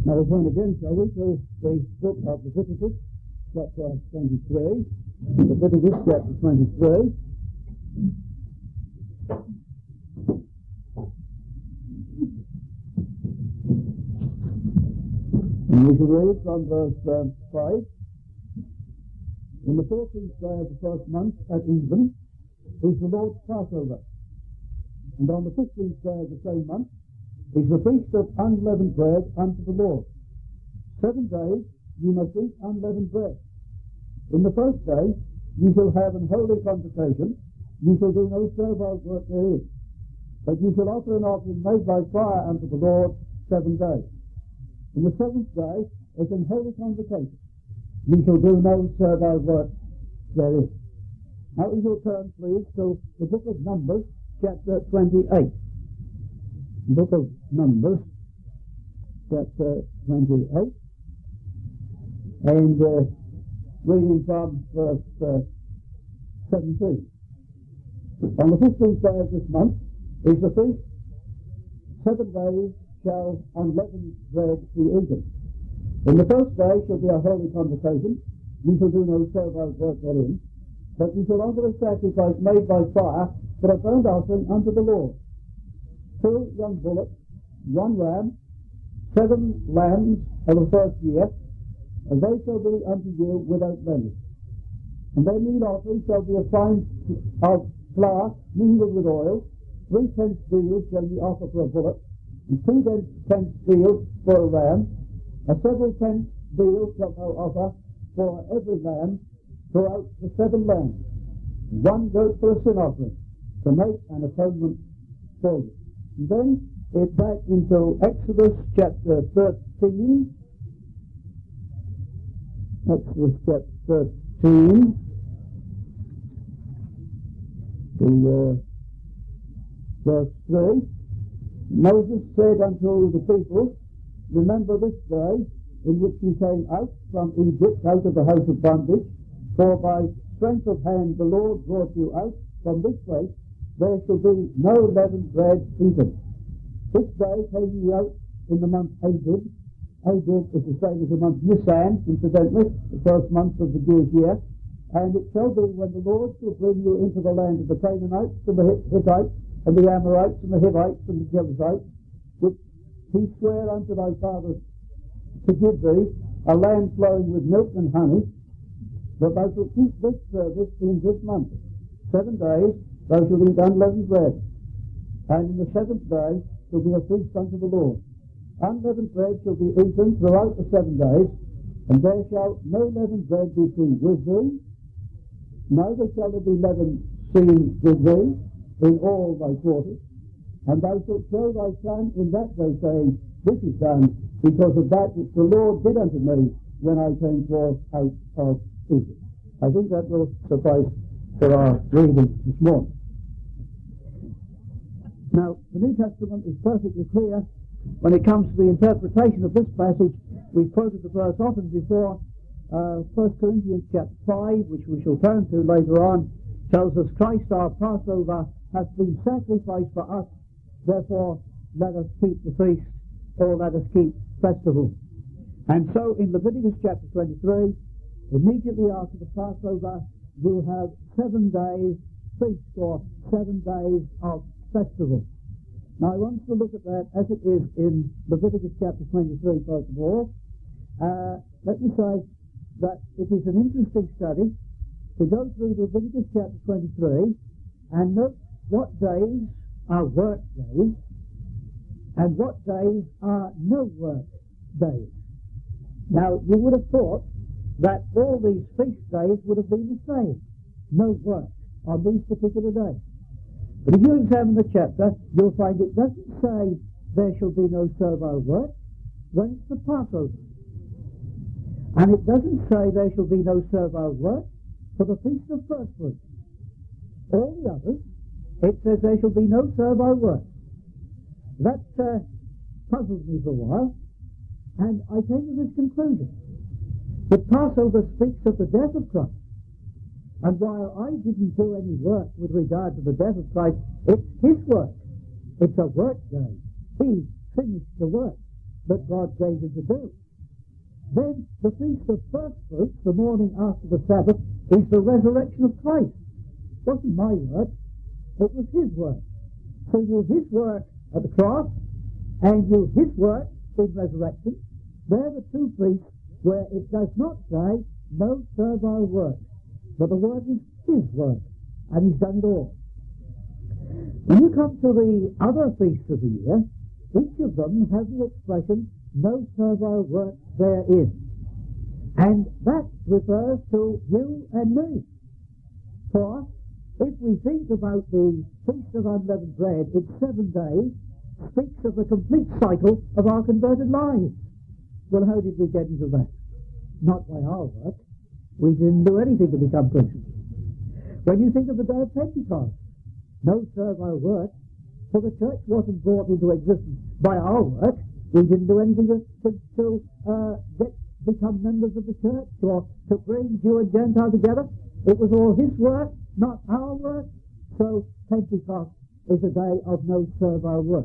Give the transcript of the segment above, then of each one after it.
Now we turn again, shall we, to the book of Leviticus, chapter 23. Leviticus, chapter 23. And we shall read from verse 5. In the 14th day of the first month at even is the Lord's Passover. And on the 15th day of the same month is the feast of unleavened bread unto the Lord. 7 days you must eat unleavened bread. In the first day you shall have an holy convocation. You shall do no servile work therein. But you shall offer an offering made by fire unto the Lord 7 days. In the 7th day is an holy convocation. You shall do no servile work therein. Now we shall turn, please, to the book of Numbers, chapter 28. Book of Numbers, chapter 28. And reading from verse 17. On the 15th day of this month is the feast. 7 days shall unleavened bread be eaten. In the first day shall be a holy convocation. You shall do no servile work therein, but you shall offer a sacrifice made by fire for a burnt offering unto the Lord. 2 young bullocks, 1 ram, 7 lambs of the first year, and they shall be unto you without blemish. And their meat offering shall be a fine of flour mingled with oil. 3 tenth deals shall ye offer for a bullock, and 2 tenth deals for a ram. A several tenth deal shall thou offer for every lamb throughout the 7 lambs. 1 goat for a sin offering, to make an atonement for you. And then it's back into Exodus chapter 13. Exodus chapter 13. To verse 3. Moses said unto the people, remember this day in which you came out from Egypt, out of the house of bondage, for by strength of hand the Lord brought you out from this place. There shall be no leavened bread eaten. This day came you out in the month Abib. Abib is the same as the month Nisan, incidentally, the first month of the Jewish year. And it shall be when the Lord shall bring you into the land of the Canaanites and the Hittites and the Amorites and the Hivites and the Jebusites, which he sware unto thy fathers to give thee, a land flowing with milk and honey, that thou shalt keep this service in this month. 7 days thou shalt eat unleavened bread, and in the 7th day shall be a feast unto the Lord. Unleavened bread shall be eaten throughout the 7 days, and there shall no leavened bread be seen with thee, neither shall there be leaven seen with thee in all thy quarters. And thou shalt show thy son in that day, saying, this is done because of that which the Lord did unto me when I came forth out of Egypt. I think that will suffice for our reading this morning. Now, the New Testament is perfectly clear when it comes to the interpretation of this passage. We've quoted the verse often before. 1 Corinthians chapter 5, which we shall turn to later on, tells us Christ our Passover hath been sacrificed for us. Therefore, let us keep the feast, or let us keep festival. And so, in Leviticus chapter 23, immediately after the Passover, you'll have 7 days feast, or 7 days of festival. Now, I want to look at that as it is in Leviticus chapter 23, first of all. Let me say that it is an interesting study to go through Leviticus chapter 23 and note what days are work days and what days are no work days. Now, you would have thought that all these feast days would have been the same, no work on these particular days. But if you examine the chapter, you'll find it doesn't say there shall be no servile work when it's the Passover. And it doesn't say there shall be no servile work for the Feast of First Fruits. All the others, it says there shall be no servile work. That puzzled me for a while, and I came to this conclusion. The Passover speaks of the death of Christ. And while I didn't do any work with regard to the death of Christ, it's his work. It's a work day. He finished the work. that God gave him to do. Then the Feast of First Fruits, the morning after the Sabbath, is the resurrection of Christ. It wasn't my work, it was his work. So you his work at the cross, and you his work in resurrection. They're the two feasts where it does not say, no servile work, but the work is his work, and he's done it all. When you come to the other feasts of the year, each of them has the expression, no servile work therein. And that refers to you and me. For if we think about the Feast of Unleavened Bread, it's 7 days, speaks of the complete cycle of our converted lives. Well, how did we get into that? Not by our work. We didn't do anything to become Christians. When you think of the day of Pentecost, no servile work, for the church wasn't brought into existence by our work. We didn't do anything to become members of the church or to bring Jew and Gentile together. It was all his work, not our work. So Pentecost is a day of no servile work.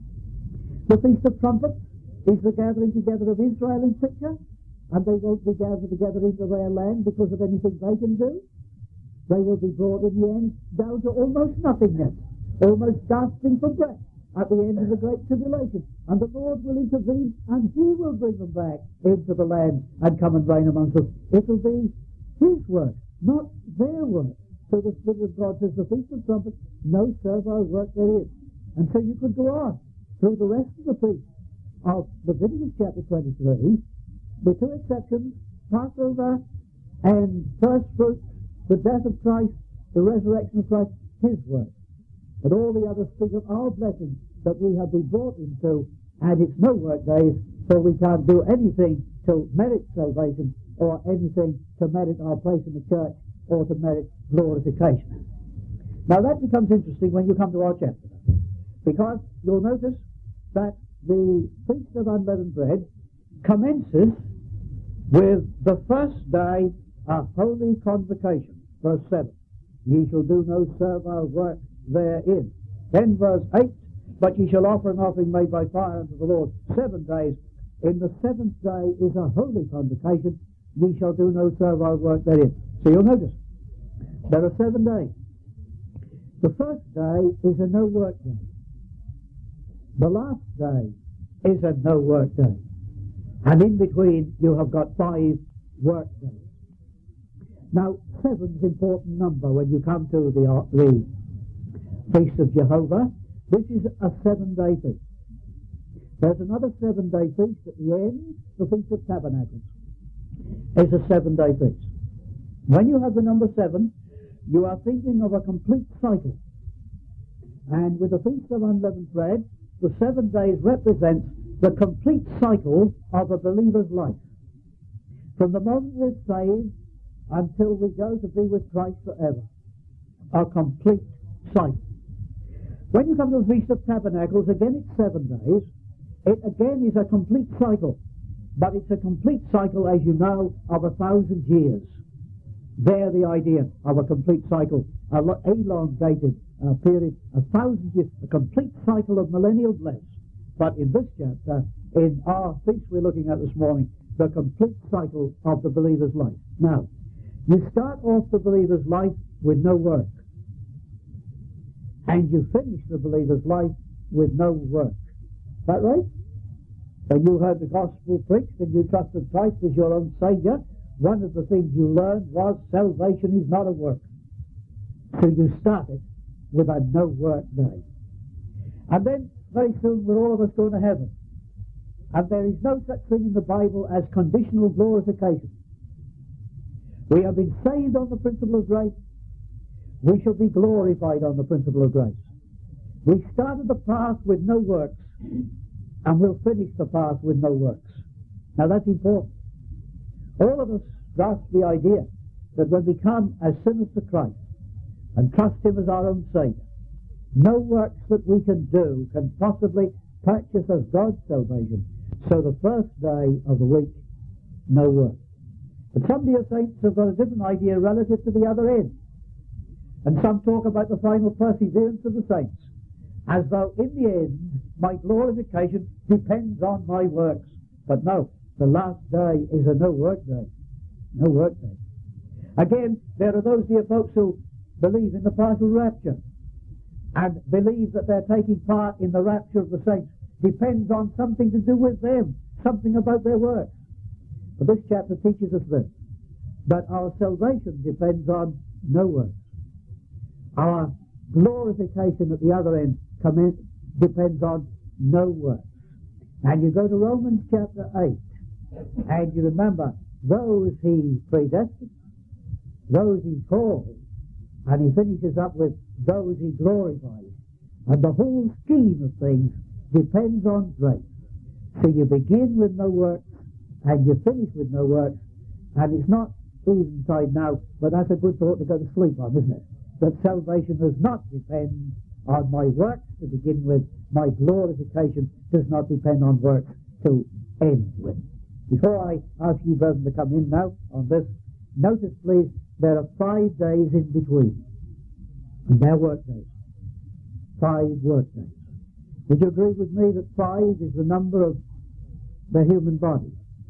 The Feast of Trumpets is the gathering together of Israel in picture, and they won't be gathered together into their land because of anything they can do. They will be brought in the end down to almost nothingness, almost gasping for breath at the end of the Great Tribulation. And the Lord will intervene, and he will bring them back into the land and come and reign amongst us. It will be his work, not their work. So the Spirit of God says, the Feast of Trumpets, no servile work there is. And so you could go on through the rest of the feast of Leviticus chapter 23, with two exceptions, Passover and First Fruits, the death of Christ, the resurrection of Christ, his work. And all the others speak of our blessings that we have been brought into, and it's no work days, so we can't do anything to merit salvation or anything to merit our place in the church or to merit glorification. Now that becomes interesting when you come to our chapter, because you'll notice that the Feast of Unleavened Bread commences with the first day of Holy Convocation, verse 7. Ye shall do no servile work therein. Then verse 8, but ye shall offer an offering made by fire unto the Lord 7 days. In the 7th day is a holy convocation. Ye shall do no servile work therein. So you'll notice, there are 7 days. The first day is a no work day. The last day is a no work day. And in between you have got 5 work days. Now, 7 is an important number when you come to the Feast of Jehovah. This is a 7-day feast. There's another 7-day feast at the end, the Feast of Tabernacles. It's a 7-day feast. When you have the number 7, you are thinking of a complete cycle. And with the Feast of Unleavened Bread, the 7 days represents the complete cycle of a believer's life. From the moment we're saved until we go to be with Christ forever. A complete cycle. When you come to the Feast of Tabernacles, again it's 7 days. It again is a complete cycle. But it's a complete cycle, as you know, of 1,000 years. There the idea of a complete cycle, a elongated period, 1,000 years, a complete cycle of millennial bliss. But in this chapter, in our feast we're looking at this morning, the complete cycle of the believer's life. Now, you start off the believer's life with no work. And you finish the believer's life with no work. Is that right? When you heard the gospel preached and you trusted Christ as your own Savior, one of the things you learned was salvation is not a work. So you started with a no work day. And then very soon we're all of us going to heaven. And there is no such thing in the Bible as conditional glorification. We have been saved on the principle of grace. We shall be glorified on the principle of grace. We started the path with no works, and we'll finish the path with no works. Now that's important. All of us grasp the idea that when we come as sinners to Christ and trust Him as our own Savior, no works that we can do can possibly purchase us God's salvation. So the first day of the week, no work. But some dear saints have got a different idea relative to the other end. And some talk about the final perseverance of the saints, as though in the end my glorification depends on my works. But no, the last day is a no-work day. No-work day. Again, there are those dear folks who believe in the partial rapture and believe that they're taking part in the rapture of the saints. Depends on something to do with them, something about their works. But this chapter teaches us this, that our salvation depends on no works. Our glorification at the other end depends on no works. And you go to Romans chapter 8, and you remember, those he predestined, those he called, and he finishes up with those he glorified. And the whole scheme of things depends on grace. So you begin with no works, and you finish with no works, and it's not eventide now, but that's a good thought to go to sleep on, isn't it? That salvation does not depend on my works to begin with. My glorification does not depend on works to end with. Before I ask you, brethren, to come in now on this, notice, please, there are 5 days in between. And they're work days. 5 work days. Would you agree with me that 5 is the number of the human body?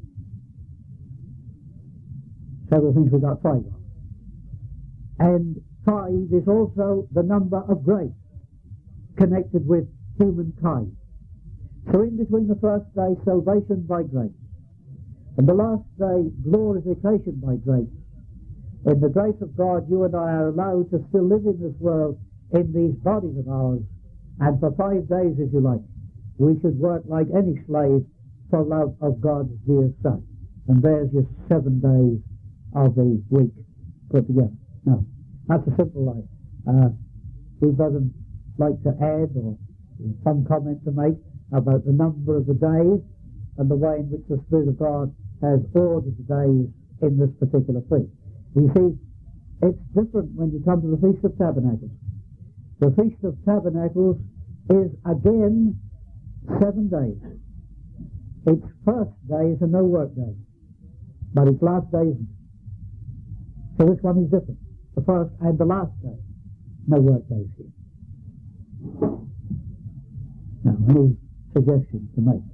Several things we got 5 of. And 5 is also the number of grace connected with humankind. So in between the first day, salvation by grace, and the last day, glorification by grace, in the grace of God, you and I are allowed to still live in this world in these bodies of ours, and for 5 days, if you like, we should work like any slave for love of God's dear Son. And there's your 7 days of the week put together. Now, that's a simple life. We doesn't like to add or some comment to make about the number of the days and the way in which the Spirit of God has ordered the days in this particular feast. You see, it's different when you come to the Feast of Tabernacles. The Feast of Tabernacles is again 7 days. Its first day is a no-work day, but its last day isn't. So this one is different. The first and the last day, no-work days here. Now, any suggestions to make?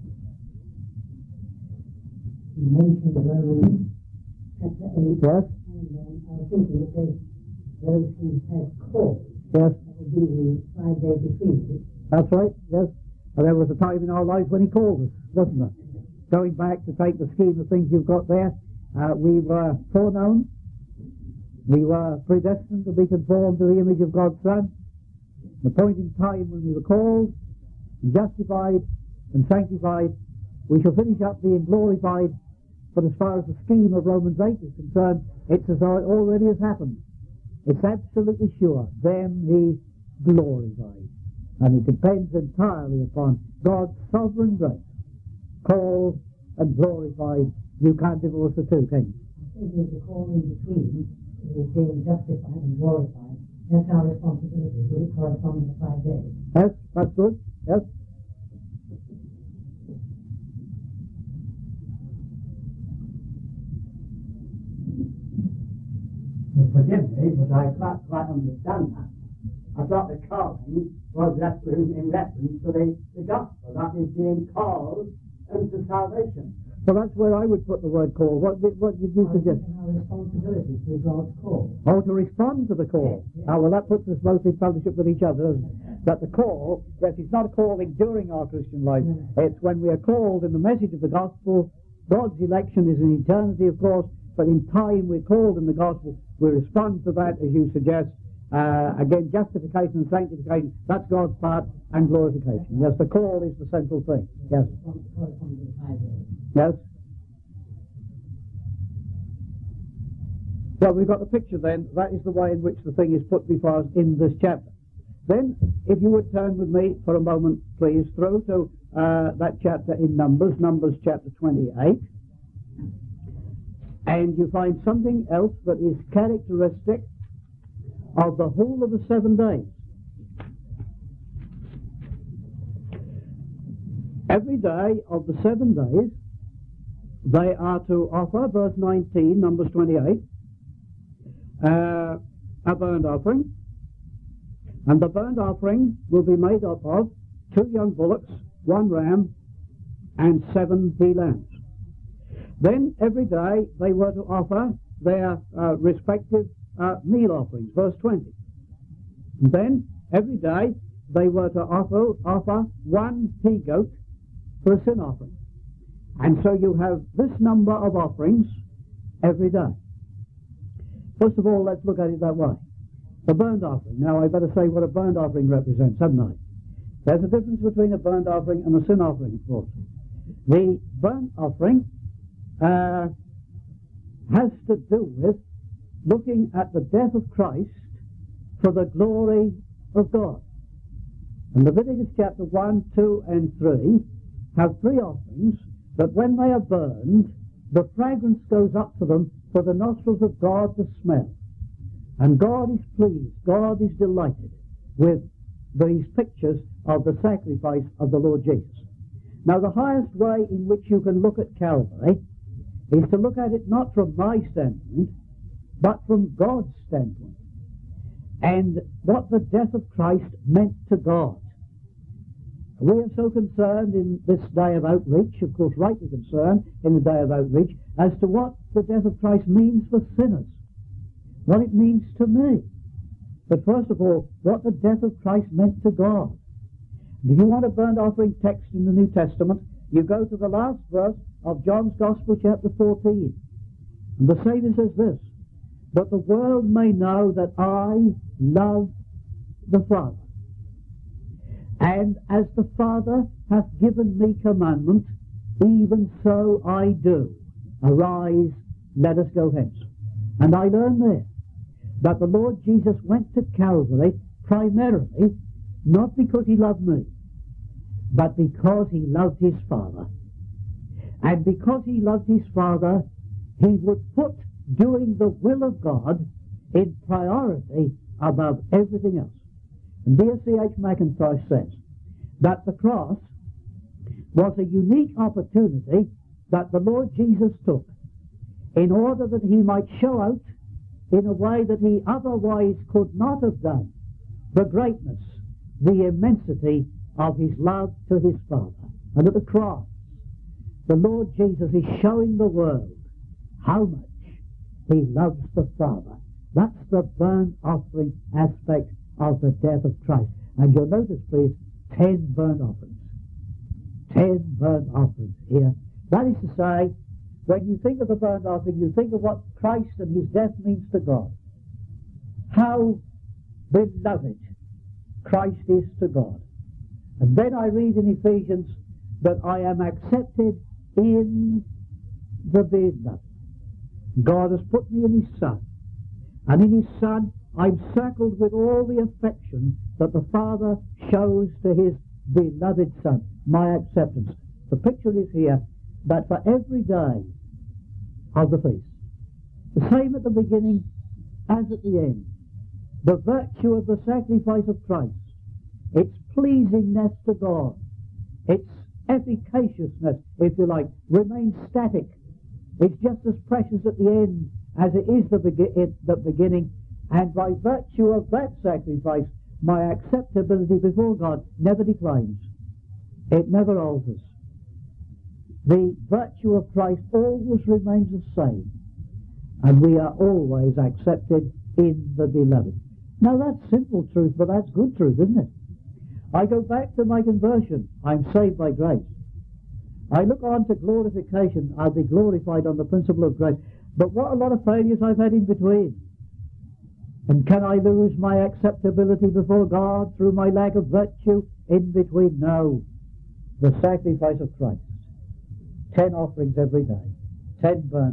You mentioned Romans chapter 8. Yes? And I was thinking it says those he has called. Yes. That would be the 5 days between it. That's right, yes. And there was a time in our lives when he called us, wasn't there? Going back to take the scheme of things you've got there, we were foreknown. We were predestined to be conformed to the image of God's Son. The point in time when we were called, and justified, and sanctified, we shall finish up being glorified. But as far as the scheme of Romans 8 is concerned, it's as though it already has happened. It's absolutely sure. Them he glorified. And it depends entirely upon God's sovereign grace. Called and glorified. You can't divorce the two, can you? I think there's a call in between, is being justified and glorified. That's our responsibility. We correspond to 5 days. Yes, that's good. Yes. Forgive me, but I can't quite understand that. I thought the calling was in reference to the gospel, that is being called unto salvation. Well, that's where I would put the word call. What did you suggest? Our responsibility to God's call. Oh, to respond to the call. Yes. Ah, well, that puts us both in fellowship with each other, doesn't it? That the call, yes, it's not a calling during our Christian life. It's when we are called in the message of the gospel. God's election is in eternity, of course, but in time we're called in the gospel. We respond to that, as you suggest. Again, justification and sanctification, that's God's part, and glorification. Yes, the call is the central thing. Yes. Yes. Well, we've got the picture then. That is the way in which the thing is put before us in this chapter. Then, if you would turn with me for a moment, please, through to that chapter in Numbers chapter 28. And you find something else that is characteristic of the whole of the 7 days. Every day of the 7 days, they are to offer, verse 19, Numbers 28, a burnt offering. And the burnt offering will be made up of 2 young bullocks 1 ram, and 7 he lambs. Then every day they were to offer their respective meal offerings, verse 20. And then every day they were to offer 1 he-goat for a sin offering. And so you have this number of offerings every day. First of all, let's look at it that way. The burnt offering. Now I better say what a burnt offering represents, haven't I? There's a difference between a burnt offering and a sin offering, of course. The burnt offering has to do with looking at the death of Christ for the glory of God. And Leviticus chapter 1, 2 and 3 have 3 offerings that when they are burned, the fragrance goes up to them for the nostrils of God to smell. And God is pleased, God is delighted with these pictures of the sacrifice of the Lord Jesus. Now the highest way in which you can look at Calvary is to look at it not from my standpoint, but from God's standpoint, and what the death of Christ meant to God. We are so concerned in this day of outreach, of course rightly concerned in the day of outreach, as to what the death of Christ means for sinners, what it means to me. But first of all, what the death of Christ meant to God. And if you want a burnt offering text in the New Testament, you go to the last verse of John's Gospel, chapter 14. And the Saviour says this, "But the world may know that I love the Father. And as the Father hath given me commandment, even so I do. Arise, let us go hence." And I learn there that the Lord Jesus went to Calvary primarily not because he loved me, but because he loved his Father. And because he loved his Father, he would put doing the will of God in priority above everything else. And D.C.H. Mackintosh says that the cross was a unique opportunity that the Lord Jesus took in order that he might show out in a way that he otherwise could not have done the greatness, the immensity of his love to his Father. And at the cross, the Lord Jesus is showing the world how much he loves the Father. That's the burnt offering aspect of the death of Christ. And you'll notice, please, 10 burnt offerings. 10 burnt offerings here. That is to say, when you think of the burnt offering, you think of what Christ and his death means to God. How beloved Christ is to God. And then I read in Ephesians that I am accepted in the beloved. God has put me in his Son. And in his Son, I'm circled with all the affection that the Father shows to his beloved Son. My acceptance. The picture is here that for every day of the feast, the same at the beginning as at the end, the virtue of the sacrifice of Christ, its pleasingness to God, its efficaciousness, if you like, remains static. It's just as precious at the end as it is at the beginning, and by virtue of that sacrifice, my acceptability before God never declines. It never alters. The virtue of Christ always remains the same, and we are always accepted in the beloved. Now that's simple truth, but that's good truth, isn't it? I go back to my conversion. I'm saved by grace. I look on to glorification. I'll be glorified on the principle of grace. But what a lot of failures I've had in between. And can I lose my acceptability before God through my lack of virtue in between? No. The sacrifice of Christ. 10 offerings every day. 10 burnt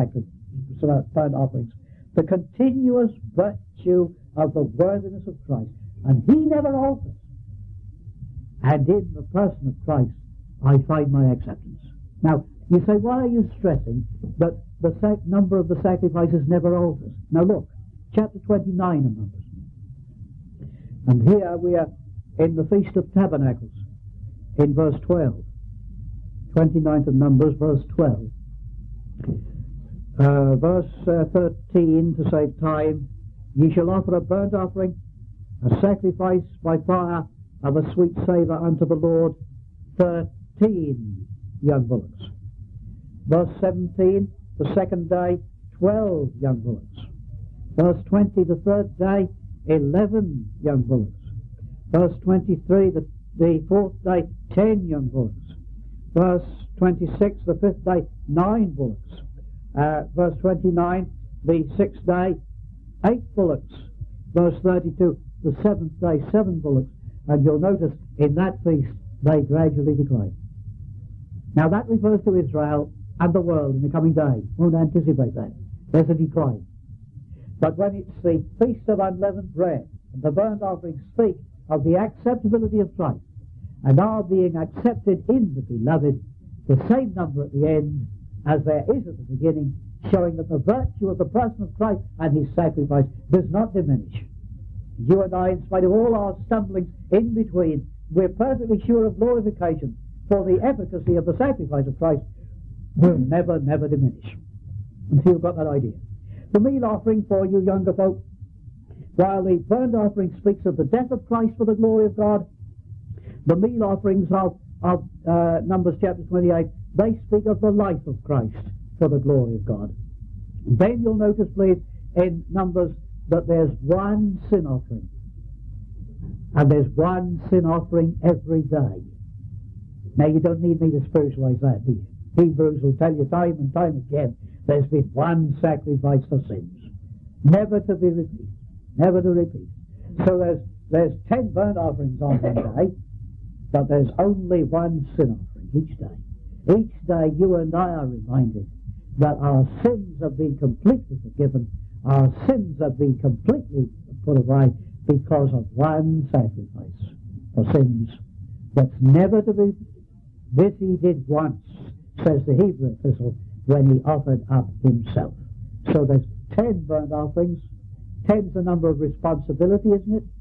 offerings. The continuous virtue of the worthiness of Christ. And he never alters. And in the person of Christ, I find my acceptance. Now, you say, why are you stressing that the number of the sacrifices never alters? Now look, chapter 29 of Numbers. And here we are in the Feast of Tabernacles, in verse 12. 29th of Numbers, verse 12. Verse 13, to save time, ye shall offer a burnt offering, a sacrifice by fire of a sweet savour unto the Lord, 13 young bullocks. Verse 17, the second day, 12 young bullocks. Verse 20, the third day, 11 young bullocks. Verse 23, the fourth day, 10 young bullocks. Verse 26, the fifth day, 9 bullocks. Verse 29, the sixth day, 8 bullocks. Verse 32, the seventh day, 7 bullocks. And you'll notice in that feast they gradually decline. Now that refers to Israel and the world in the coming day. Won't anticipate that. There's a decline. But when it's the Feast of Unleavened Bread and the burnt offerings speak of the acceptability of Christ and our being accepted in the Beloved, the same number at the end as there is at the beginning, showing that the virtue of the person of Christ and his sacrifice does not diminish. You and I, in spite of all our stumblings in between, we're perfectly sure of glorification, for the efficacy of the sacrifice of Christ will never, never diminish. And so you've got that idea. The meal offering for you younger folk, while the burnt offering speaks of the death of Christ for the glory of God, the meal offerings of Numbers chapter 28, they speak of the life of Christ for the glory of God. Then you'll notice, please, in Numbers that there's one sin offering. And there's one sin offering every day. Now, you don't need me to spiritualize that, do you? Hebrews will tell you time and time again, there's been one sacrifice for sins. Never to be repeated. Never to repeat. So there's 10 burnt offerings on one day, but there's only one sin offering each day. Each day you and I are reminded that our sins have been completely forgiven, our sins have been completely put away because of one sacrifice for sins that's never to be repeated. This he did once, says the Hebrew epistle, when he offered up himself. So there's 10 burnt offerings. 10's the number of responsibility, isn't it?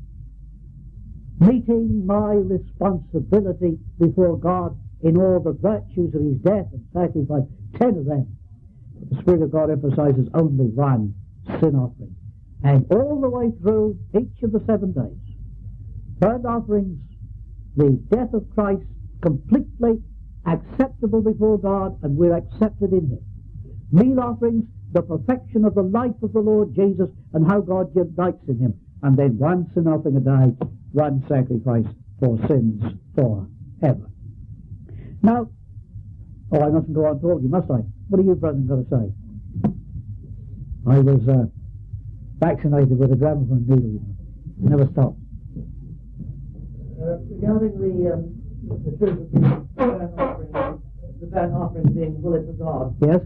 Meeting my responsibility before God in all the virtues of his death and sacrifice. 10 of them. But the Spirit of God emphasizes only one sin offering. And all the way through each of the 7 days, burnt offerings, the death of Christ, completely acceptable before God, and we're accepted in him. Meal offerings, the perfection of the life of the Lord Jesus and how God delights in him. And then one sin offering a day, one sacrifice for sins forever. Now, I mustn't go on talking, must I? What are you, brethren, got to say? I was vaccinated with a gramophone needle. Never stopped. Regarding the truth of the burnt offering being bullet for God. Yes?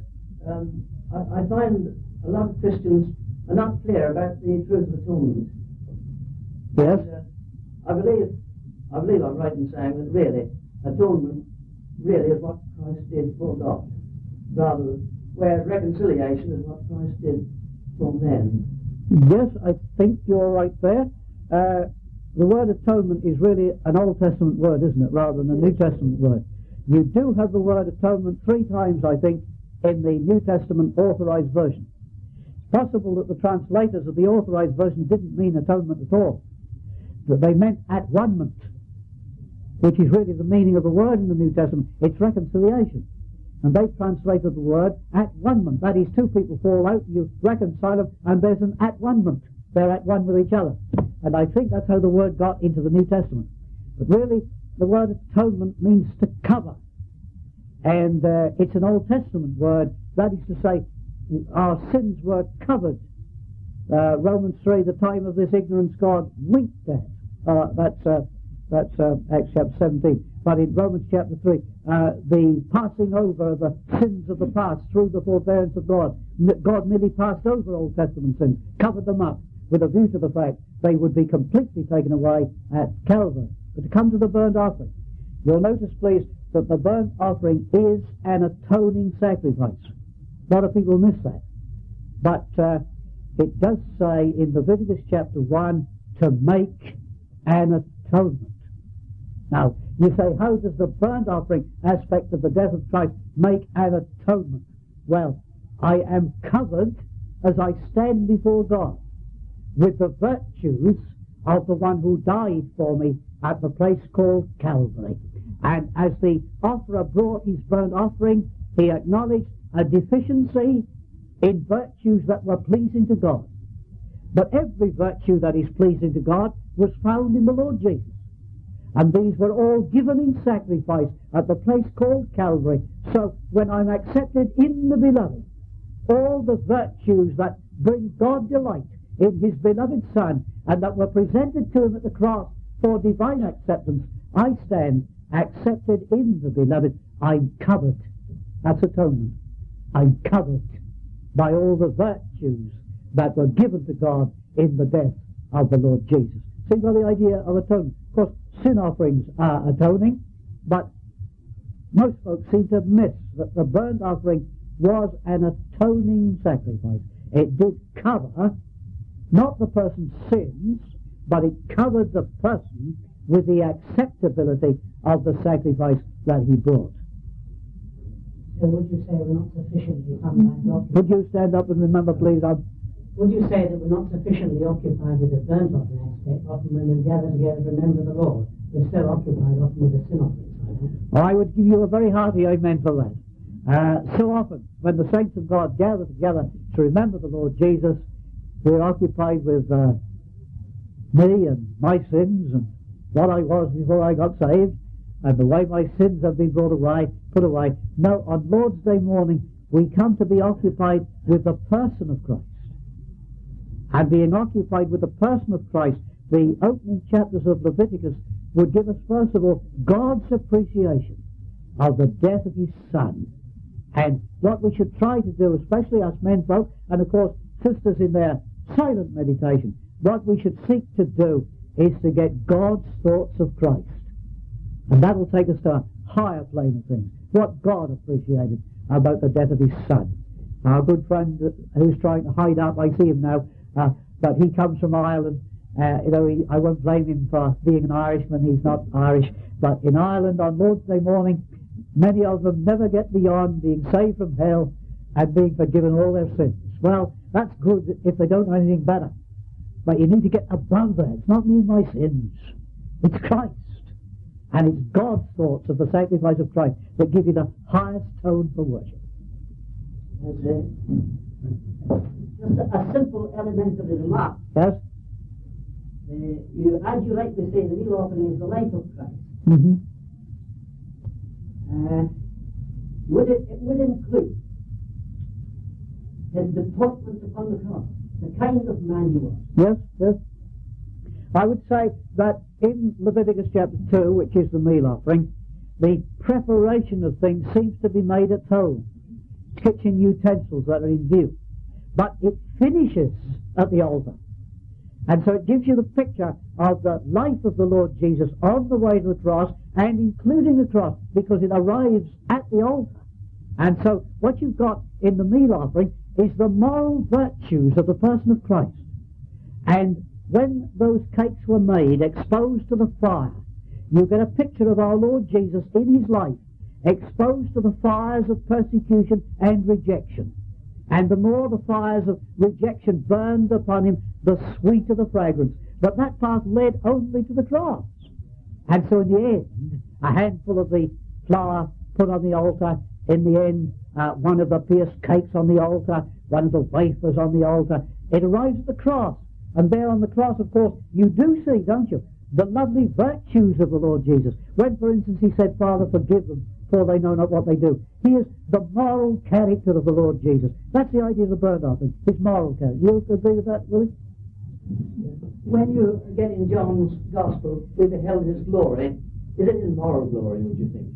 I find a lot of Christians are not clear about the truth of atonement. Yes? And, I believe I'm right in saying that really, atonement really is what Christ did for God, rather than where reconciliation is what Christ did for men. Yes, I think you're right there. The word atonement is really an Old Testament word, isn't it, rather than a New Testament word. You do have the word atonement 3 times, I think, in the New Testament Authorized Version. It's possible that the translators of the Authorized Version didn't mean atonement at all, that they meant at-one-ment, which is really the meaning of the word in the New Testament. It's reconciliation. And they translated the word at-one-ment. That is, 2 people fall out, you reconcile them, and there's an at-one-ment. They're at one with each other. And I think that's how the word got into the New Testament. But really, the word atonement means to cover. And it's an Old Testament word. That is to say, our sins were covered. Romans 3, the time of this ignorance God winked at. That's Acts chapter 17. But in Romans chapter 3, the passing over of the sins of the past through the forbearance of God. God merely passed over Old Testament sins, covered them up, with a view to the fact they would be completely taken away at Calvary. But to come to the burnt offering, you'll notice, please, that the burnt offering is an atoning sacrifice. A lot of people miss that. But it does say in Leviticus chapter 1 to make an atonement. Now, you say, how does the burnt offering aspect of the death of Christ make an atonement? Well, I am covered as I stand before God with the virtues of the one who died for me at the place called Calvary. And as the offerer brought his burnt offering, he acknowledged a deficiency in virtues that were pleasing to God. But every virtue that is pleasing to God was found in the Lord Jesus. And these were all given in sacrifice at the place called Calvary. So when I'm accepted in the Beloved, all the virtues that bring God delight in his beloved Son and that were presented to him at the cross for divine acceptance, I stand accepted in the Beloved. I'm covered. That's atonement. I'm covered by all the virtues that were given to God in the death of the Lord Jesus. See by the idea of atonement. Of course, sin offerings are atoning, but most folks seem to miss that the burnt offering was an atoning sacrifice. It did cover not the person's sins, but it covered the person with the acceptability of the sacrifice that he brought. So would you say we're not sufficiently occupied? Would you stand up and remember, please? Would you say that we're not sufficiently occupied with the burnt offering aspect? Often when we gather together to remember the Lord, we're so occupied often with the sin offering side. I would give you a very hearty amen for that. So often, when the saints of God gather together to remember the Lord Jesus, we're occupied with me and my sins and what I was before I got saved and the way my sins have been put away. No, on Lord's Day morning, we come to be occupied with the person of Christ. And being occupied with the person of Christ, the opening chapters of Leviticus would give us, first of all, God's appreciation of the death of his Son. And what we should try to do, especially us men folk, and of course sisters in their silent meditation, what we should seek to do is to get God's thoughts of Christ. And that will take us to a higher plane of things. What God appreciated about the death of his Son. Our good friend who's trying to hide up, I see him now, but he comes from Ireland. I won't blame him for being an Irishman. He's not Irish. But in Ireland on Lord's Day morning, many of them never get beyond being saved from hell and being forgiven all their sins. Well, that's good if they don't know anything better. But you need to get above that. It's not me and my sins. It's Christ. And it's God's thoughts of the sacrifice of Christ that give you the highest tone for worship. That's it. Just a simple elementary remark. Yes? As you rightly say, the meal offering is the life of Christ. Mm-hmm. It would include his deportment upon the cross, the kind of man he was. Yes, yes. I would say that in Leviticus chapter 2, which is the meal offering, the preparation of things seems to be made at home. Kitchen utensils that are in view. But it finishes at the altar. And so it gives you the picture of the life of the Lord Jesus on the way to the cross and including the cross, because it arrives at the altar. And so what you've got in the meal offering is the moral virtues of the person of Christ. And when those cakes were made, exposed to the fire, you get a picture of our Lord Jesus in his life, exposed to the fires of persecution and rejection. And the more the fires of rejection burned upon him, the sweeter the fragrance. But that path led only to the cross. And so in the end, a handful of the flour put on the altar, in the end, one of the pierced cakes on the altar, one of the wafers on the altar, it arrives at the cross. And there on the cross, of course, you do see, don't you, the lovely virtues of the Lord Jesus. When, for instance, he said, Father, forgive them, for they know not what they do. He is the moral character of the Lord Jesus. That's the idea of the burnt offering, his moral character. You agree with that, Willie? When you get in John's Gospel, we beheld his glory. Is it his moral glory, would you think?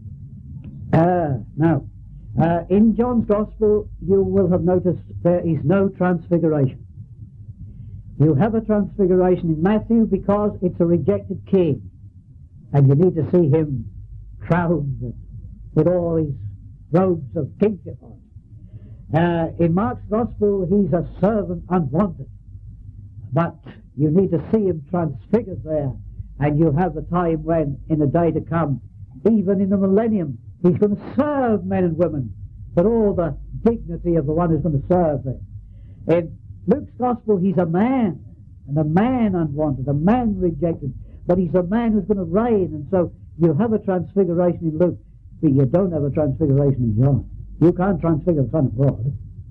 No. In John's Gospel, you will have noticed there is no transfiguration. You have a transfiguration in Matthew because it's a rejected king. And you need to see him crowned with all his robes of kingship on. In Mark's Gospel, he's a servant unwanted. But you need to see him transfigured there. And you have the time when, in the day to come, even in the millennium, he's going to serve men and women. But all the dignity of the one who's going to serve them. In Luke's Gospel, he's a man, and a man unwanted, a man rejected, but he's a man who's going to reign, and so you have a transfiguration in Luke, but you don't have a transfiguration in John. You can't transfigure the Son of God.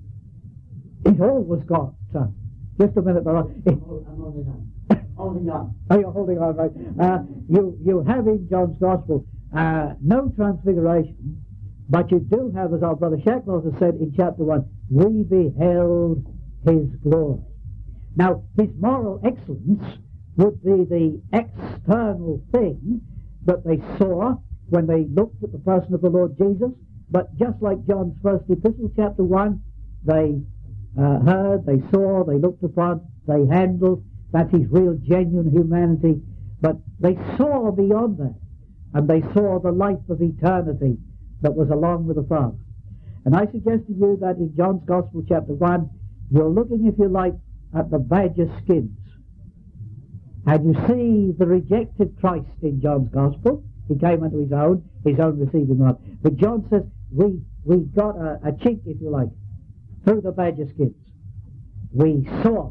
It always got... just a minute, brother. I'm holding on. Holding on. Oh, you're holding on, right. You have in John's Gospel no transfiguration, but you do have, as our brother Shackles has said in chapter 1, we beheld his glory. Now, his moral excellence would be the external thing that they saw when they looked at the person of the Lord Jesus, but just like John's first epistle, chapter 1, they heard, they saw, they looked upon, they handled. That's his real, genuine humanity. But they saw beyond that, and they saw the life of eternity that was along with the Father. And I suggest to you that in John's Gospel, chapter 1, you're looking, if you like, at the badger skins. And you see the rejected Christ in John's Gospel. He came unto his own received him not. But John says, we got a chink, if you like, through the badger skins. We saw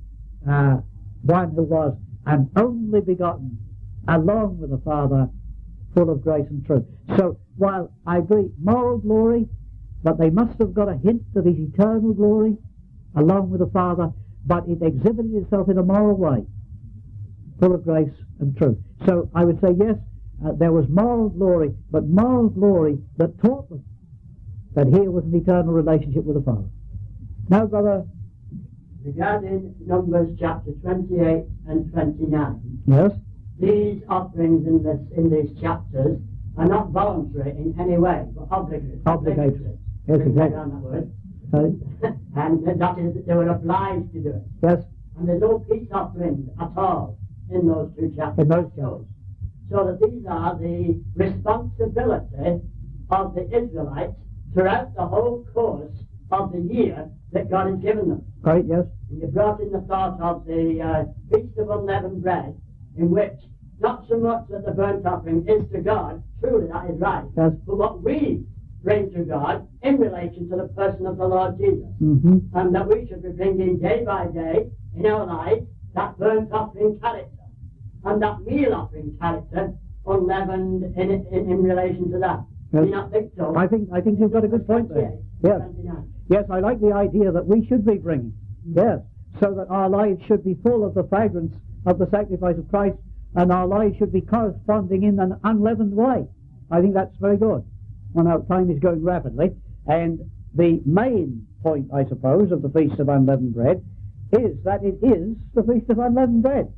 one who was an only begotten, along with the Father, full of grace and truth. So, while I agree, moral glory, but they must have got a hint of his eternal glory, along with the Father, but it exhibited itself in a moral way, full of grace and truth. So, I would say, yes, there was moral glory, but moral glory that taught them that here was an eternal relationship with the Father. Now, brother... Regarding Numbers chapter 28 and 29, Yes? these offerings in these chapters are not voluntary in any way, but obligatory. Obligatory. Yes, exactly. On that word. And that is, they were obliged to do it. Yes? And there's no peace offerings at all in those two chapters. In those chapters. So that these are the responsibility of the Israelites throughout the whole course of the year that God has given them. Right, yes? And you brought in the thought of the Feast of Unleavened Bread, in which not so much that the burnt offering is to God, truly that is right, Yes. but what we bring to God in relation to the person of the Lord Jesus. Mm-hmm. And that we should be bringing day by day in our lives that burnt offering character and that meal offering character unleavened in relation to that. Yes. Do you not think so? I think you've got a good point there. Yes. 29. Yes, I like the idea that we should be bringing. Yes. So that our lives should be full of the fragrance of the sacrifice of Christ, and our lives should be corresponding in an unleavened way. I think that's very good. Well, now time is going rapidly, and the main point, I suppose, of the Feast of Unleavened Bread is that it is the Feast of Unleavened Bread.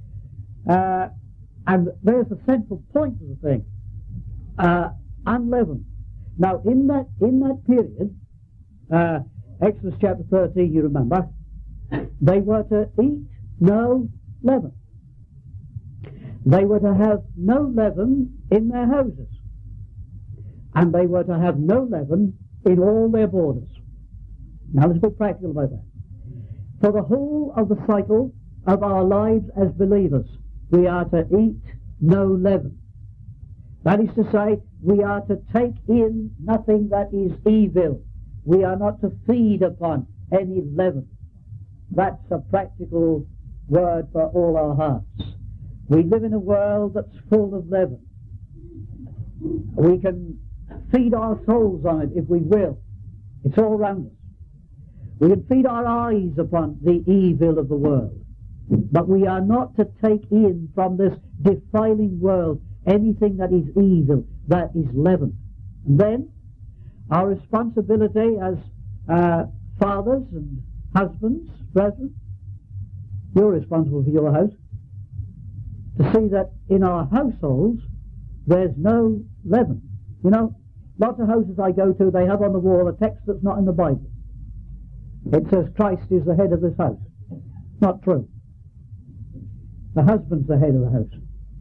And there's the central point of the thing. Unleavened. Now, in that period, Exodus chapter 13, you remember, they were to eat no leaven. They were to have no leaven in their houses. And they were to have no leaven in all their borders. Now, let's be practical about that. For the whole of the cycle of our lives as believers, we are to eat no leaven. That is to say, we are to take in nothing that is evil. We are not to feed upon any leaven. That's a practical word for all our hearts. We live in a world that's full of leaven. We can feed our souls on it if we will. It's all around us. We can feed our eyes upon the evil of the world. But we are not to take in from this defiling world anything that is evil, that is leaven. And then, our responsibility as fathers and husbands, brethren, you're responsible for your house, to see that in our households there's no leaven. You know, lots of houses I go to, they have on the wall a text that's not in the Bible. It says Christ is the head of this house. Not true. The husband's the head of the house.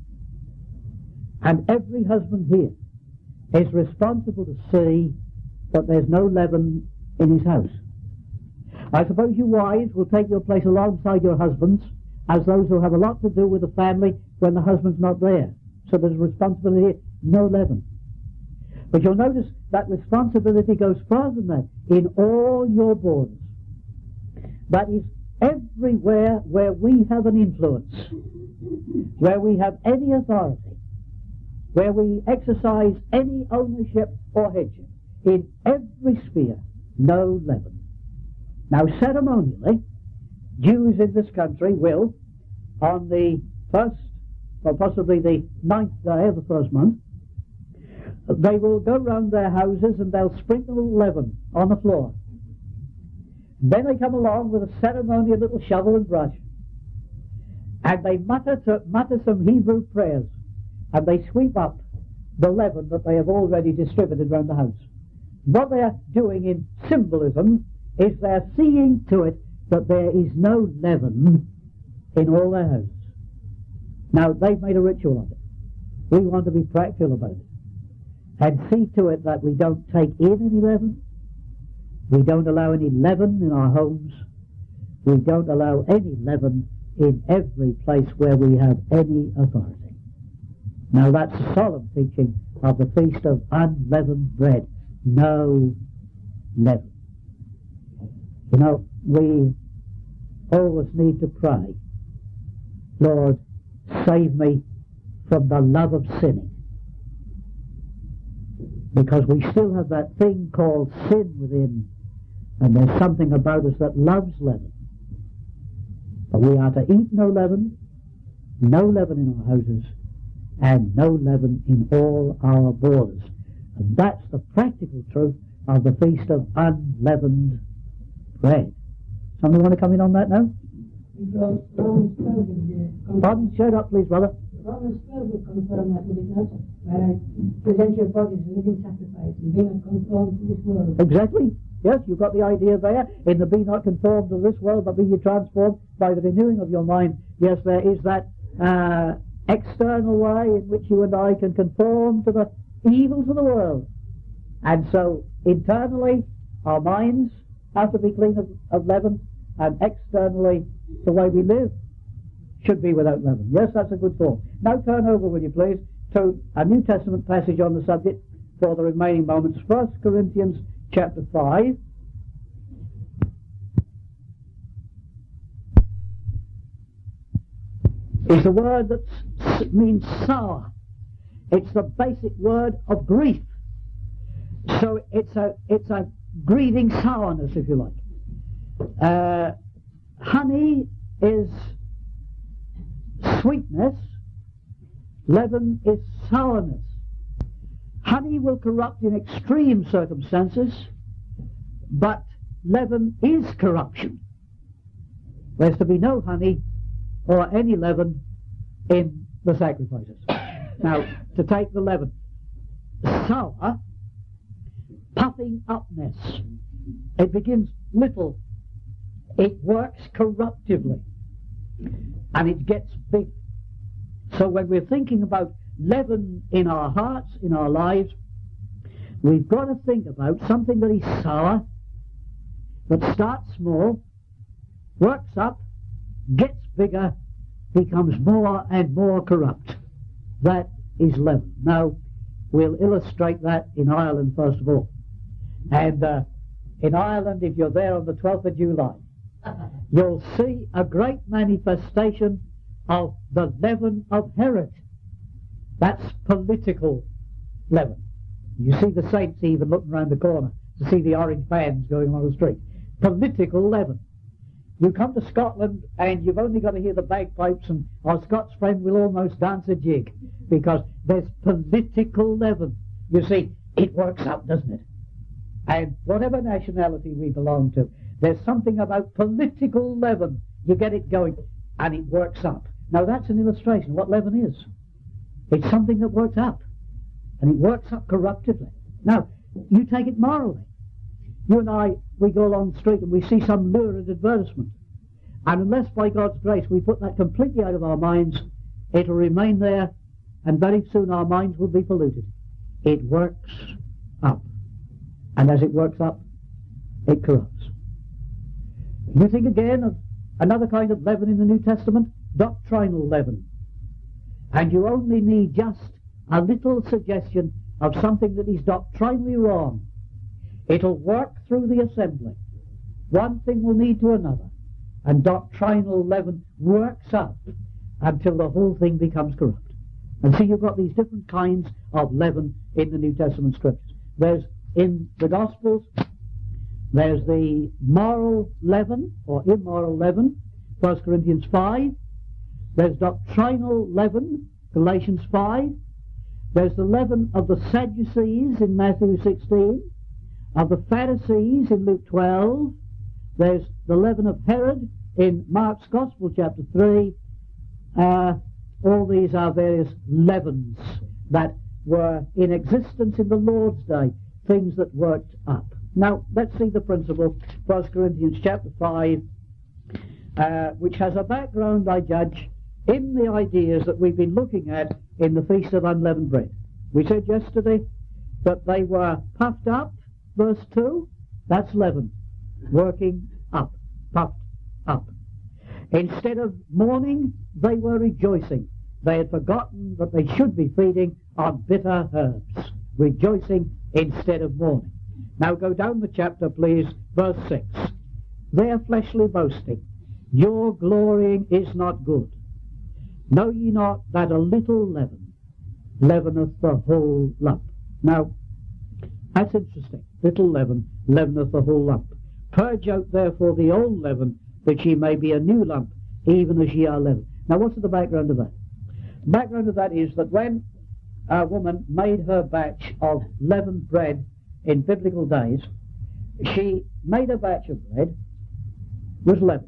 And every husband here is responsible to see that there's no leaven in his house. I suppose you wives will take your place alongside your husbands as those who have a lot to do with the family when the husband's not there. So there's a responsibility here, no leaven. But you'll notice that responsibility goes further than that in all your borders. That is, everywhere where we have an influence, where we have any authority, where we exercise any ownership or headship, in every sphere, no leaven. Now, ceremonially, Jews in this country will, on the first, or possibly the 9th day of the first month, they will go round their houses and they'll sprinkle leaven on the floor. Then they come along with a ceremonial little shovel and brush, and they mutter some Hebrew prayers, and they sweep up the leaven that they have already distributed round the house. What they are doing in symbolism is they're seeing to it that there is no leaven in all their houses. Now, they've made a ritual of it. We want to be practical about it and see to it that we don't take in any leaven. We don't allow any leaven in our homes. We don't allow any leaven in every place where we have any authority. Now, that's a solemn teaching of the Feast of Unleavened Bread. No leaven. You know, we always need to pray, Lord, save me from the love of sinning. Because we still have that thing called sin within, and there's something about us that loves leaven. But we are to eat no leaven in our houses, and no leaven in all our borders. And that's the practical truth of the Feast of Unleavened Bread. Somebody want to come in on that now? Pardon? Shout up, please, brother. Romans 12 will confirm that, will it not? Where present your bodies as a living sacrifice and be not conformed to this world. Exactly. Yes, you've got the idea there. In the be not conformed to this world, but be ye transformed by the renewing of your mind. Yes, there is that external way in which you and I can conform to the evils of the world. And so, internally, our minds have to be clean of leaven, and externally, the way we live should be without leaven. Yes, that's a good thought. Now turn over, will you please, to a New Testament passage on the subject for the remaining moments. 1 Corinthians chapter 5. Is the word that means sour. It's the basic word of grief. So it's a grieving sourness, if you like. Honey is sweetness, leaven is sourness. Honey will corrupt in extreme circumstances, but leaven is corruption. There's to be no honey or any leaven in the sacrifices. Now, to take the leaven, sour, puffing upness. It begins little, it works corruptively, and it gets big. So when we're thinking about leaven in our hearts, in our lives, we've got to think about something that is sour, that starts small, works up, gets bigger, becomes more and more corrupt. That is leaven. Now, we'll illustrate that in Ireland first of all. And in Ireland, if you're there on the 12th of July, you'll see a great manifestation of the leaven of Herod. That's political leaven. You see the saints even looking around the corner to see the orange bands going along the street. Political leaven. You come to Scotland and you've only got to hear the bagpipes, and our Scots friend will almost dance a jig, because there's political leaven. You see, it works up, doesn't it? And whatever nationality we belong to, there's something about political leaven. You get it going, and it works up. Now that's an illustration of what leaven is. It's something that works up, and it works up corruptively. Now, you take it morally. You and I, we go along the street and we see some lurid advertisement, and unless by God's grace we put that completely out of our minds, it'll remain there, and very soon our minds will be polluted. It works up, and as it works up, it corrupts. You think again of another kind of leaven in the New Testament, doctrinal leaven, and you only need just a little suggestion of something that is doctrinally wrong. It'll work through the assembly. One thing will lead to another, and doctrinal leaven works up until the whole thing becomes corrupt. And so you've got these different kinds of leaven in the New Testament scriptures. There's, in the Gospels, there's the moral leaven, or immoral leaven, 1 Corinthians 5. There's doctrinal leaven, Galatians 5. There's the leaven of the Sadducees in Matthew 16, of the Pharisees in Luke 12. There's the leaven of Herod in Mark's Gospel, chapter 3. All these are various leavens that were in existence in the Lord's day, things that worked up. Now, let's see the principle, 1 Corinthians chapter 5, which has a background, I judge, in the ideas that we've been looking at in the Feast of Unleavened Bread. We said yesterday that they were puffed up, verse 2, that's leaven, working up, puffed up. Instead of mourning, they were rejoicing. They had forgotten that they should be feeding on bitter herbs, rejoicing instead of mourning. Now go down the chapter, please, verse 6. Their fleshly boasting, your glorying is not good. Know ye not that a little leaven leaveneth the whole lump? Now, that's interesting. Little leaven leaveneth the whole lump. Purge out therefore the old leaven, that ye may be a new lump, even as ye are leavened. Now, what's the background of that? The background of that is that when a woman made her batch of leavened bread in biblical days, she made a batch of bread with leaven.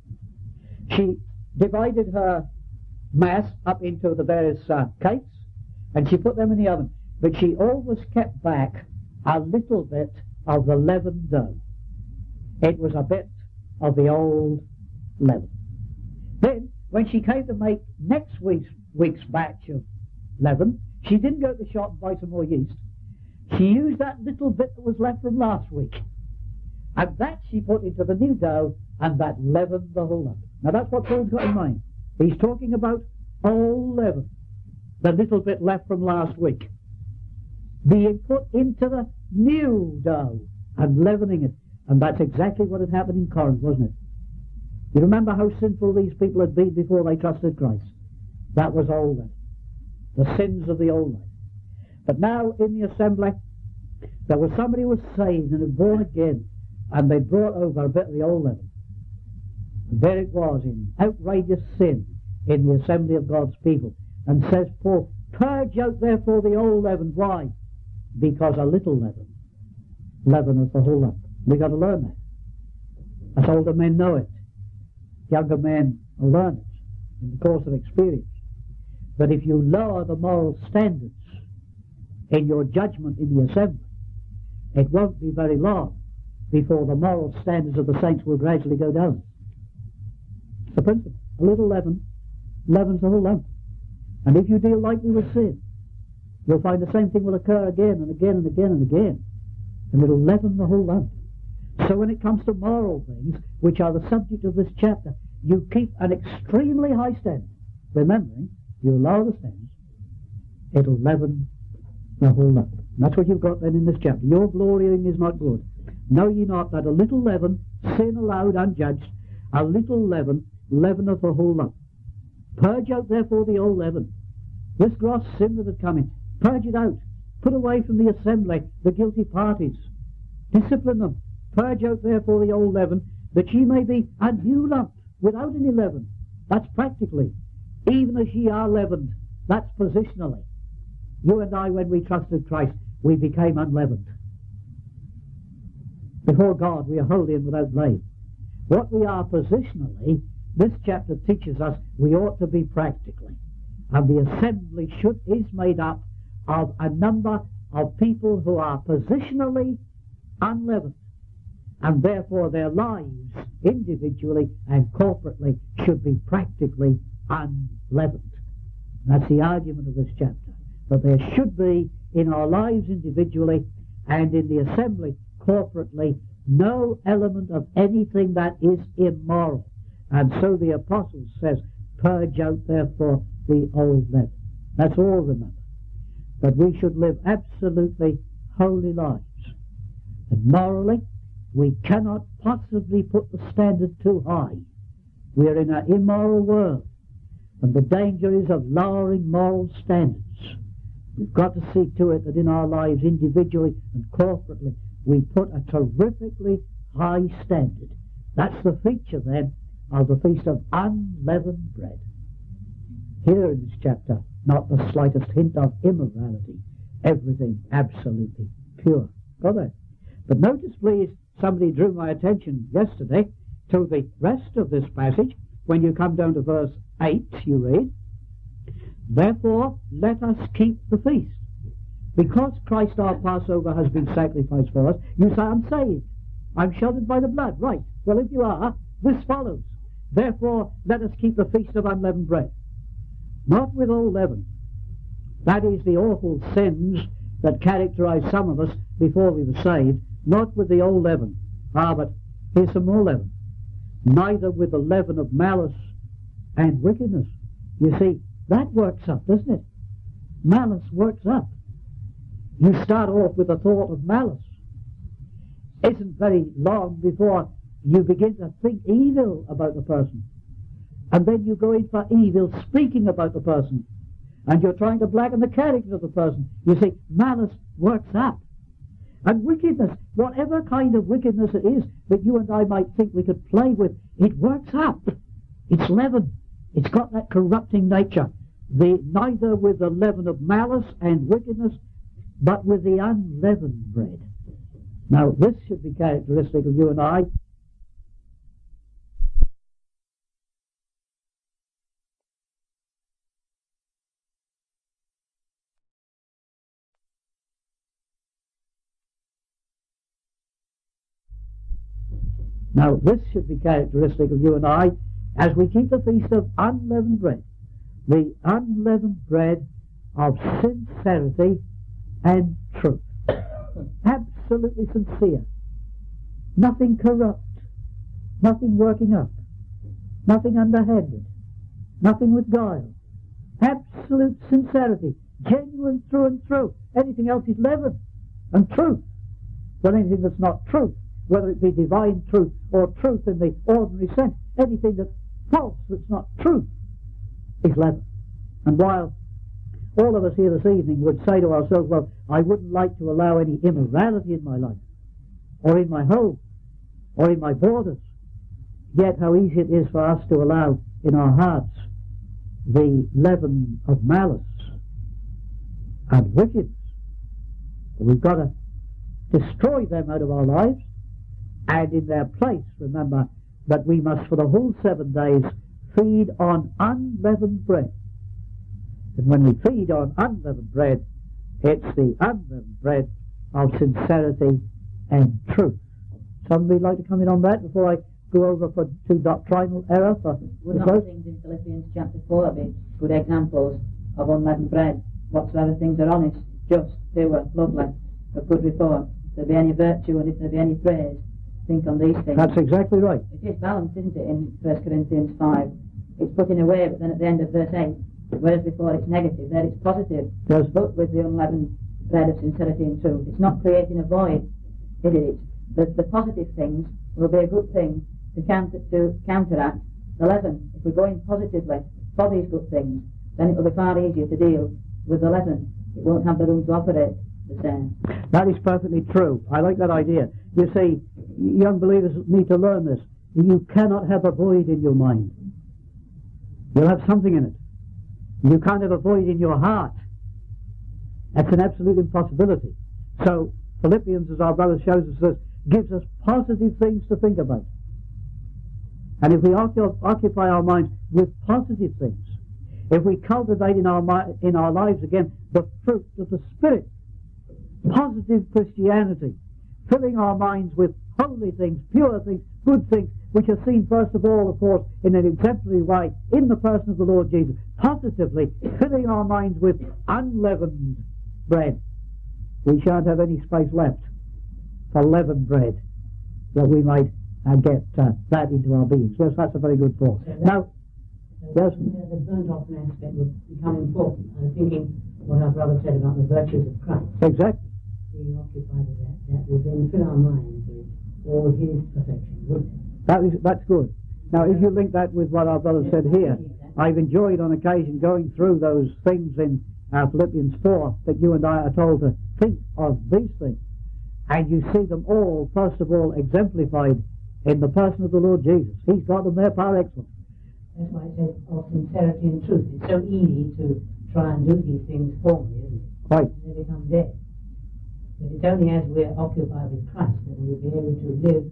She divided her mass up into the various cakes, and she put them in the oven. But she always kept back a little bit of the leavened dough. It was a bit of the old leaven. Then, when she came to make next week's batch of leaven, she didn't go to the shop and buy some more yeast. She used that little bit that was left from last week, and that she put into the new dough, and that leavened the whole lump. Now that's what Paul's got in mind. He's talking about old leaven, the little bit left from last week, being put into the new dough and leavening it. And that's exactly what had happened in Corinth, wasn't it? You remember how sinful these people had been before they trusted Christ? That was old leaven, the sins of the old life. But now in the assembly, there was somebody who was saved and had born again, and they brought over a bit of the old leaven. And there it was, in outrageous sin in the assembly of God's people. And says Paul, purge out therefore the old leaven. Why? Because a little leaven leaveneth the whole lump. We've got to learn that. As older men know it, younger men will learn it in the course of experience. But if you lower the moral standards in your judgment in the assembly, it won't be very long before the moral standards of the saints will gradually go down. It's the principle. A little leaven leavens the whole lump. And if you deal lightly with sin, you'll find the same thing will occur again and again and again and again. And it'll leaven the whole lump. So when it comes to moral things, which are the subject of this chapter, you keep an extremely high standard. Remembering, you lower the standards, it'll leaven the whole lump. And that's what you've got then in this chapter. Your glorying is not good. Know ye not that a little leaven, sin allowed unjudged, a little leaven leaveneth the whole lump. Purge out therefore the old leaven. This gross sin that had come in, purge it out. Put away from the assembly the guilty parties. Discipline them. Purge out therefore the old leaven, that ye may be a new lump, without any leaven. That's practically. Even as ye are leavened. That's positionally. You and I, when we trusted Christ, we became unleavened. Before God, we are holy and without blame. What we are positionally, this chapter teaches us we ought to be practically. And the assembly is made up of a number of people who are positionally unleavened. And therefore their lives, individually and corporately, should be practically unleavened. That's the argument of this chapter. That there should be, in our lives individually and in the assembly corporately, no element of anything that is immoral. And so the apostle says, purge out therefore the old leaven. That's all, remember. But we should live absolutely holy lives. And morally, we cannot possibly put the standard too high. We are in an immoral world. And the danger is of lowering moral standards. We've got to see to it that in our lives, individually and corporately, we put a terrifically high standard. That's the feature, then, of the Feast of Unleavened Bread. Here in this chapter, not the slightest hint of immorality. Everything absolutely pure. Got that? But notice, please, somebody drew my attention yesterday to the rest of this passage. When you come down to verse 8, you read, "Therefore let us keep the feast. Because Christ our Passover has been sacrificed for us." You say, "I'm saved. I'm sheltered by the blood." Right. Well, if you are, this follows. "Therefore let us keep the Feast of Unleavened Bread. Not with all leaven." That is the awful sins that characterized some of us before we were saved. Not with the old leaven. But here's some more leaven. "Neither with the leaven of malice and wickedness." You see, that works up, doesn't it? Malice works up. You start off with a thought of malice. Isn't very long before you begin to think evil about the person. And then you go in for evil speaking about the person. And you're trying to blacken the character of the person. You see, malice works up. And wickedness, whatever kind of wickedness it is that you and I might think we could play with, it works up. It's leaven. It's got that corrupting nature. Neither with the leaven of malice and wickedness, but with the unleavened bread. Now, this should be characteristic of you and I. Now, this should be characteristic of you and I as we keep the Feast of Unleavened Bread. The unleavened bread of sincerity and truth. Absolutely sincere. Nothing corrupt. Nothing working up. Nothing underhanded. Nothing with guile. Absolute sincerity. Genuine through and through. Anything else is leaven. And truth. Well, anything that's not truth, whether it be divine truth or truth in the ordinary sense, anything that's false, that's not truth, is leaven. And while all of us here this evening would say to ourselves, well, I wouldn't like to allow any immorality in my life, or in my home, or in my borders, yet how easy it is for us to allow in our hearts the leaven of malice and wickedness. We've got to destroy them out of our lives, and in their place, remember that we must for the whole 7 days feed on unleavened bread. And when we feed on unleavened bread, it's the unleavened bread of sincerity and truth. Somebody like to come in on that before I go over to doctrinal error? Would not things in Philippians chapter 4 be good examples of unleavened bread? Whatsoever things are honest, just, pure, lovely, of good report, if there be any virtue and if there be any praise, think on these things. That's exactly right. It is balanced, isn't it, in 1 Corinthians 5? It's put in a way, but then at the end of verse 8, whereas before it's negative, there it's positive. Yes. But with the unleavened bread of sincerity and truth, it's not creating a void, it is. The positive things will be a good thing to counteract the leaven. If we're going positively for these good things, then it will be far easier to deal with the leaven. It won't have the room to operate the same. That is perfectly true. I like that idea. You see, young believers need to learn this. You cannot have a void in your mind. You'll have something in it. You can't have a void in your heart. That's an absolute impossibility. So, Philippians, as our brother shows us, gives us positive things to think about. And if we occupy our minds with positive things, if we cultivate in our lives again the fruit of the Spirit, positive Christianity, filling our minds with holy things, pure things, good things, which are seen first of all, of course, in an exemplary way in the person of the Lord Jesus, positively filling our minds with unleavened bread, we shan't have any space left for leavened bread, that we might get that into our beings. Yes, that's a very good thought. Now, yes? The burnt offering aspect will become important. I'm thinking what our brother said about the virtues of Christ. Exactly. Being occupied with that will then fill our minds with all his perfection, wouldn't it? That's good. Now, if you link that with what our brother said here, I've enjoyed on occasion going through those things in Philippians 4 that you and I are told to think of these things. And you see them all, first of all, exemplified in the person of the Lord Jesus. He's got them there par excellence. That's why it says of sincerity and truth. It's so easy to try and do these things formally, isn't it? Right. And they become dead. But it's only as we're occupied with Christ that we'll be able to live,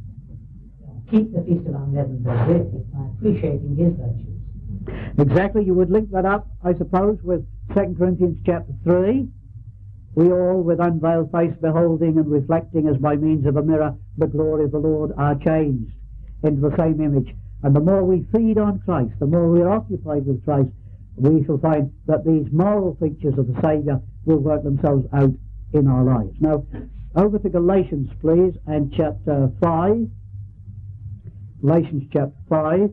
keep the Feast of Unleavened Bread really by appreciating his virtues. Exactly. You would link that up, I suppose, with 2 Corinthians chapter 3. We all, with unveiled face, beholding and reflecting as by means of a mirror the glory of the Lord, are changed into the same image. And the more we feed on Christ, the more we are occupied with Christ, we shall find that these moral features of the Saviour will work themselves out in our lives. Now, over to Galatians, please, and chapter 5. Galatians chapter 5.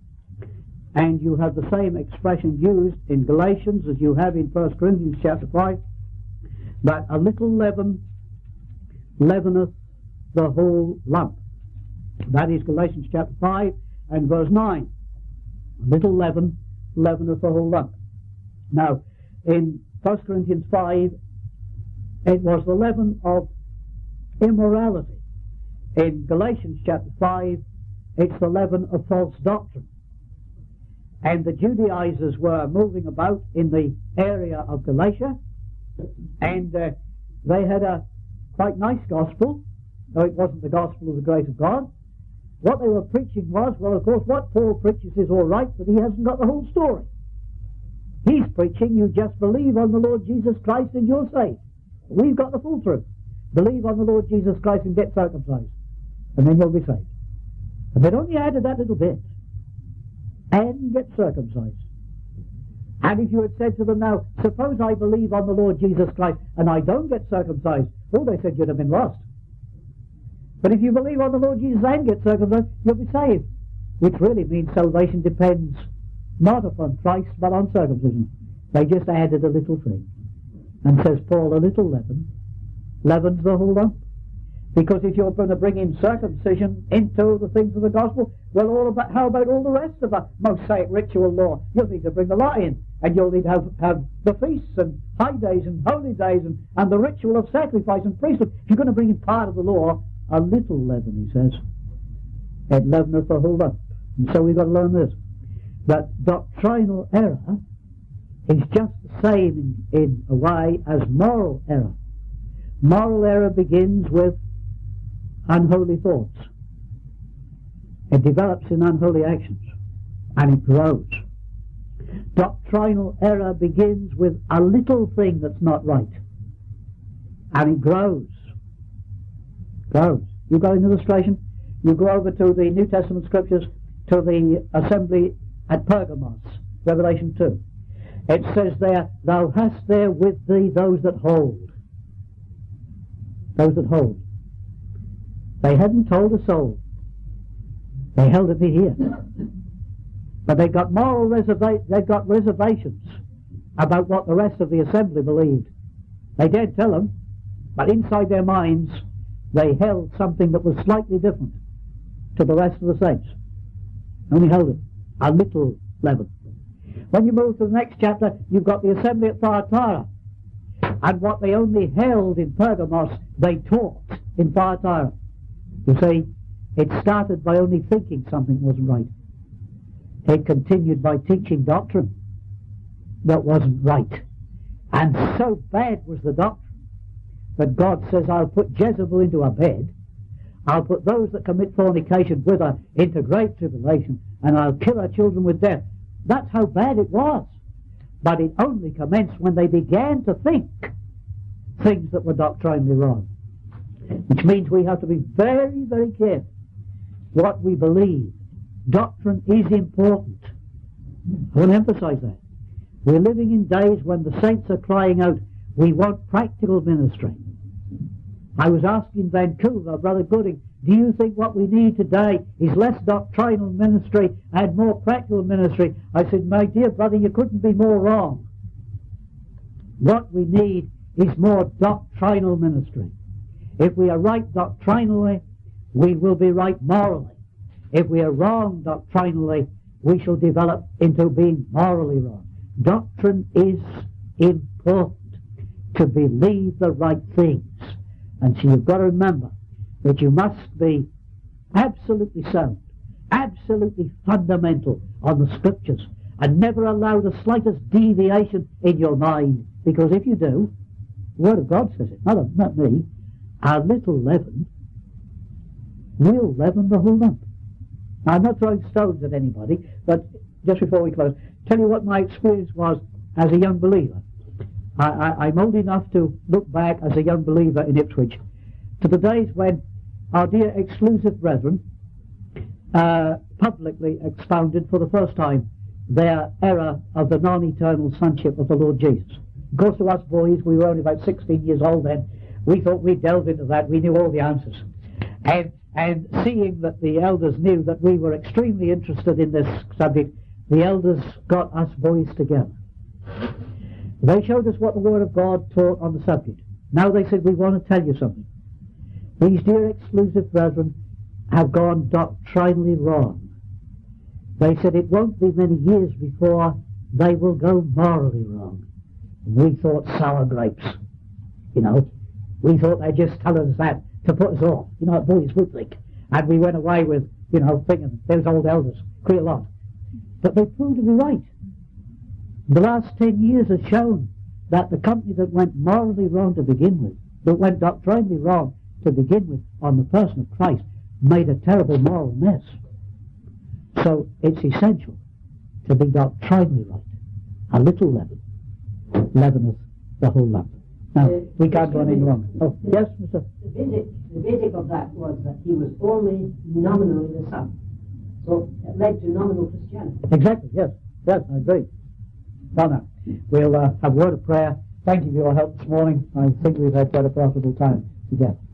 And you have the same expression used in Galatians as you have in 1 Corinthians chapter 5, that a little leaven leaveneth the whole lump. That is Galatians chapter 5 and verse 9. A little leaven leaveneth the whole lump. Now, in 1 Corinthians 5, it was the leaven of immorality. In Galatians chapter 5, it's the leaven of false doctrine. And the Judaizers were moving about in the area of Galatia, and they had a quite nice gospel, though it wasn't the gospel of the grace of God. What they were preaching was, well, of course, what Paul preaches is all right, but he hasn't got the whole story. He's preaching, you just believe on the Lord Jesus Christ and you're saved. We've got the full truth. Believe on the Lord Jesus Christ and get circumcised, and then you'll be saved. And they'd only added that little bit, and get circumcised. And if you had said to them now, suppose I believe on the Lord Jesus Christ and I don't get circumcised, well, they said you'd have been lost. But if you believe on the Lord Jesus and get circumcised, you'll be saved. Which really means salvation depends not upon Christ, but on circumcision. They just added a little thing. And says Paul, a little leaven leavens the whole lump. Because if you're going to bring in circumcision into the things of the gospel, well, how about all the rest of the Mosaic ritual law? You'll need to bring the lot in, and you'll need to have the feasts and high days and holy days and the ritual of sacrifice and priesthood. If you're going to bring in part of the law, a little leaven, he says, it leaveneth the whole lump. And so we've got to learn this, that doctrinal error is just the same in a way as moral error. Moral error begins with unholy thoughts. It develops in unholy actions, and it grows. Doctrinal error begins with a little thing that's not right, and it grows. You've got an illustration? You go over to the New Testament scriptures, to the assembly at Pergamos, Revelation 2. It says there, thou hast there with thee those that hold. Those that hold. They hadn't told a soul. They held it here. But they've got they've got reservations about what the rest of the assembly believed. They daren't tell them, but inside their minds they held something that was slightly different to the rest of the saints. Only held it. A little leaven. When you move to the next chapter, you've got the assembly at Thyatira. And what they only held in Pergamos, they taught in Thyatira. You see, it started by only thinking something wasn't right. It continued by teaching doctrine that wasn't right. And so bad was the doctrine that God says, I'll put Jezebel into a bed, I'll put those that commit fornication with her into great tribulation, and I'll kill her children with death. That's how bad it was. But it only commenced when they began to think things that were doctrinally wrong. Which means we have to be very, very careful what we believe. Doctrine is important. I want to emphasize that. We're living in days when the saints are crying out, we want practical ministry. I was asking Vancouver, Brother Gooding, do you think what we need today is less doctrinal ministry and more practical ministry? I said, my dear brother, you couldn't be more wrong. What we need is more doctrinal ministry. If we are right doctrinally, we will be right morally. If we are wrong doctrinally, we shall develop into being morally wrong. Doctrine is important, to believe the right things. And so you've got to remember that you must be absolutely sound, absolutely fundamental on the Scriptures, and never allow the slightest deviation in your mind, because if you do, the Word of God says it, not me, a little leaven will leaven the whole lump. Now, I'm not throwing stones at anybody, but just before we close, tell you what my experience was as a young believer. I'm old enough to look back as a young believer in Ipswich to the days when our dear exclusive brethren publicly expounded for the first time their error of the non-eternal sonship of the Lord Jesus. Of course, to us boys, we were only about 16 years old then, we thought we'd delve into that, we knew all the answers. And seeing that the elders knew that we were extremely interested in this subject, the elders got us boys together. They showed us what the Word of God taught on the subject. Now they said, we want to tell you something. These dear exclusive brethren have gone doctrinally wrong. They said it won't be many years before they will go morally wrong. And we thought sour grapes. You know, we thought they'd just tell us that to put us off. You know what boys would think. And we went away with, you know, thinking those old elders, queer lot. But they proved to be right. The last 10 years has shown that the company that went morally wrong to begin with, that went doctrinally wrong to begin with on the person of Christ, made a terrible moral mess. So it's essential to be doctrinally right. A little leaven leaveneth the whole lump. Now, we can't go any longer. Oh, yes, Mr. The basic of that was that he was only nominally the Son. So it led to nominal Christianity. Exactly, yes. Yes, I agree. Well, now, we'll have a word of prayer. Thank you for your help this morning. I think we've had quite a profitable time together.